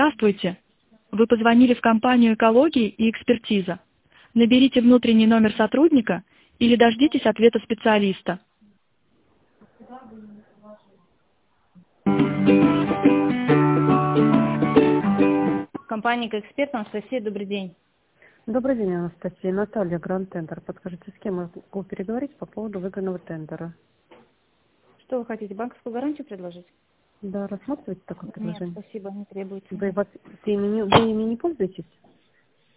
Здравствуйте. Вы позвонили в компанию «Экология и экспертиза». Наберите внутренний номер сотрудника или дождитесь ответа специалиста. Компания «Эксперт», Анастасия, добрый день. Добрый день, Анастасия. Наталья, Гранд Тендер. Подскажите, с кем я могу переговорить по поводу выгодного тендера? Что вы хотите, банковскую гарантию предложить? Да, рассматриваете такое Нет, предложение? спасибо, не требуется. Вы ими не пользуетесь?